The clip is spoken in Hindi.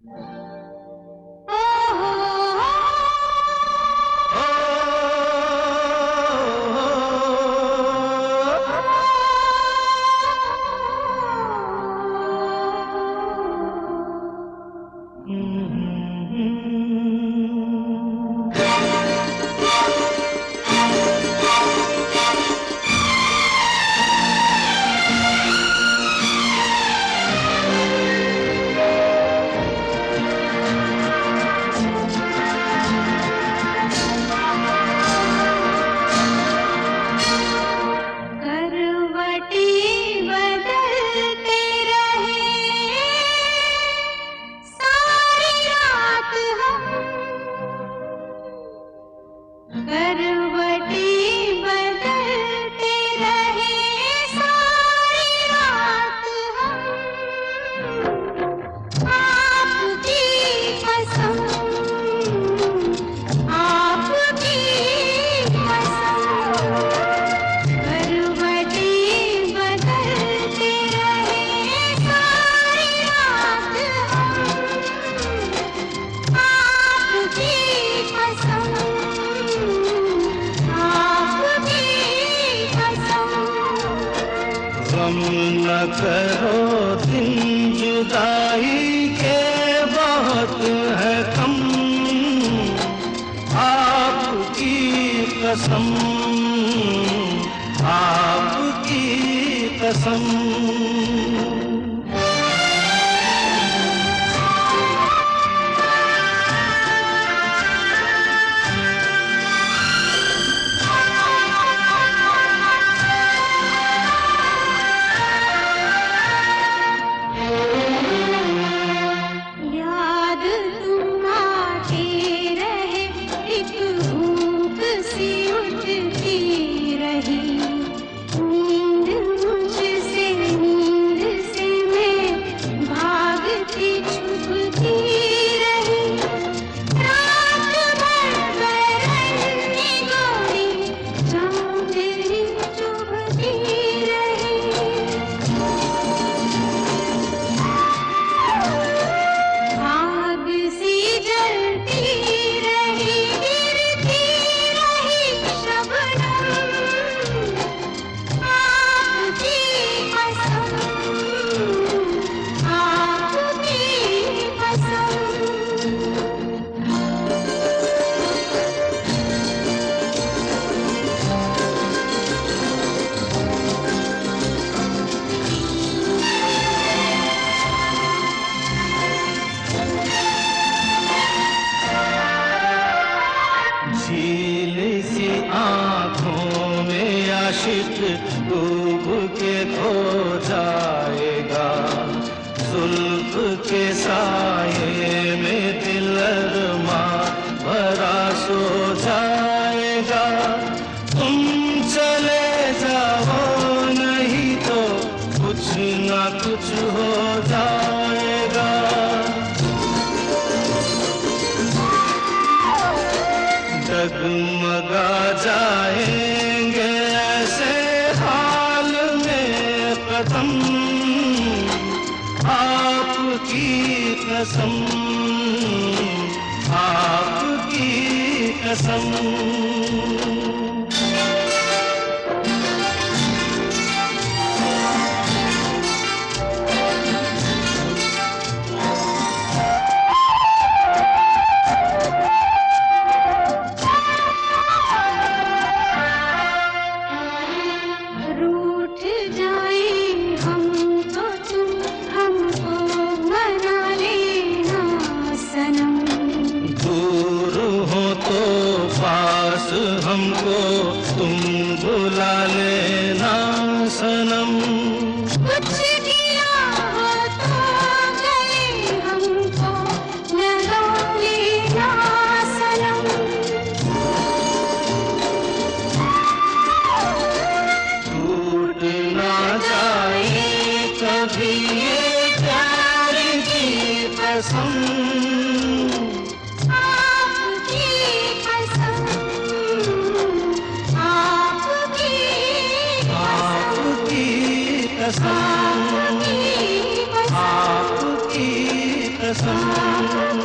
गम न करो दिन जुदाई के बहुत है कम, आपकी कसम, आपकी कसम। झील सी आँखों में आशिक डूब के खो जाएगा, जुल्फ के साये में दिल अरमा भरा सो जाएगा। तुम चले जाओ नहीं तो कुछ ना कुछ हो जाएगा। डगमगा जाएंगे ऐसे हाल में कदम, आपकी कसम, आपकी कसम। हमको तुम बुला लेना सनम, कुछ किया हो तो गले हमको लगा लेना सनम। टूट ना जाए कभी ये प्यार की कसम, आपकी कसम।